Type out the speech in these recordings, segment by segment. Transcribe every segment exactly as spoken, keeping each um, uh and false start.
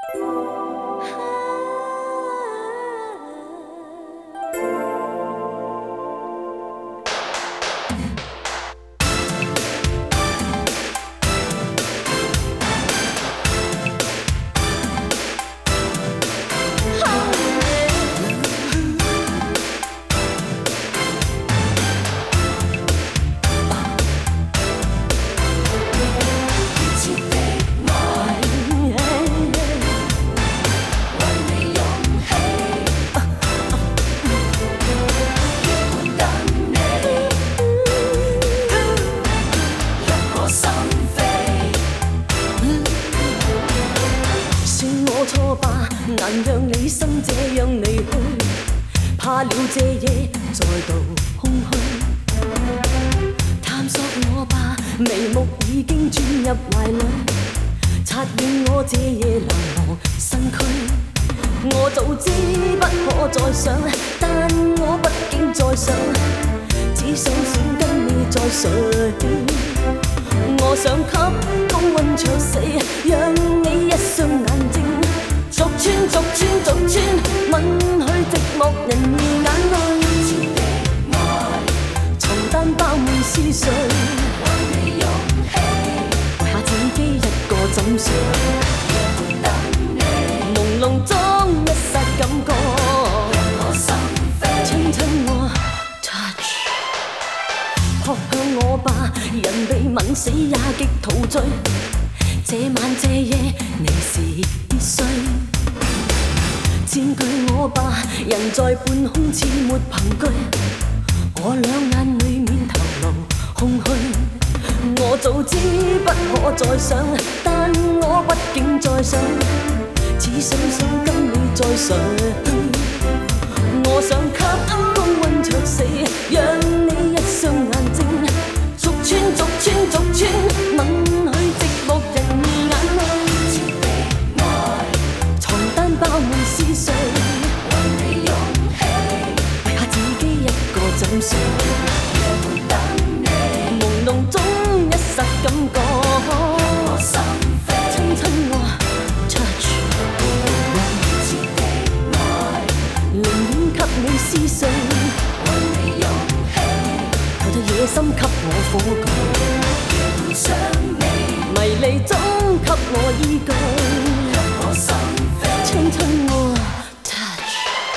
难让你心这样离去，怕了这夜再度空虚。探索我吧，眉目已经钻入怀里，察验我这夜流浪身躯。我早知不可再想，但我毕竟再想，只想想跟你再睡。我想给高温灼死，让你一双眼睛逐穿逐穿逐穿，吻去寂寞人儿眼淚。床單包滿思緒，還未勇氣，為下自己一個怎睡？朦朧中一剎感覺，我心飛，親親我 touch， 撲向我吧，人被吻死也極陶醉。這晚這夜你是必須。佔據我吧，人在半空似沒憑據，我兩眼裏面頭腦空虛。我早知不可再想，但我畢竟再想，只想想跟你再睡。我想給高溫灼死，讓你一雙眼睛逐穿逐穿逐穿，吻去寂寞人兒眼淚。包滿思緒，還未勇氣，為下自己一個怎睡？朦朧中一剎感覺，我心飛，親親我 touch， 寧願給你思緒，還未勇氣，求着野心給我火炬，想你迷離中給我依據，讓我心。親親我 touch，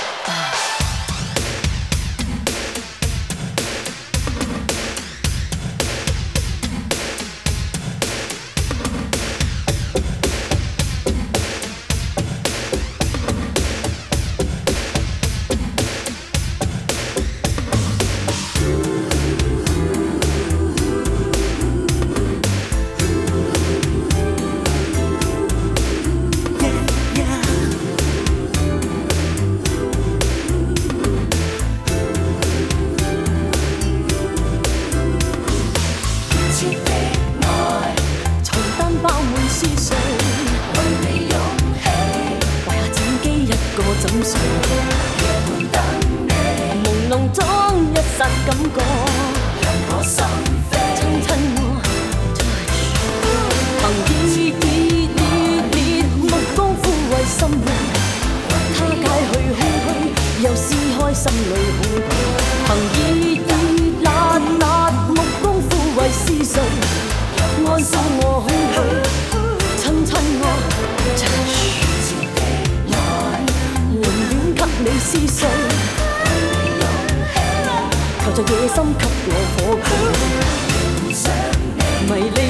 感覺，讓我心飛，親親我 touch， 憑熱熱熱熱目光撫慰心裏，他解去空虛，又撕開心裏恐懼。憑熱熱辣辣目光撫慰思緒，安撫我空虛，親親我 touch， 寧願給你思緒。求着野心給我火炬，迷離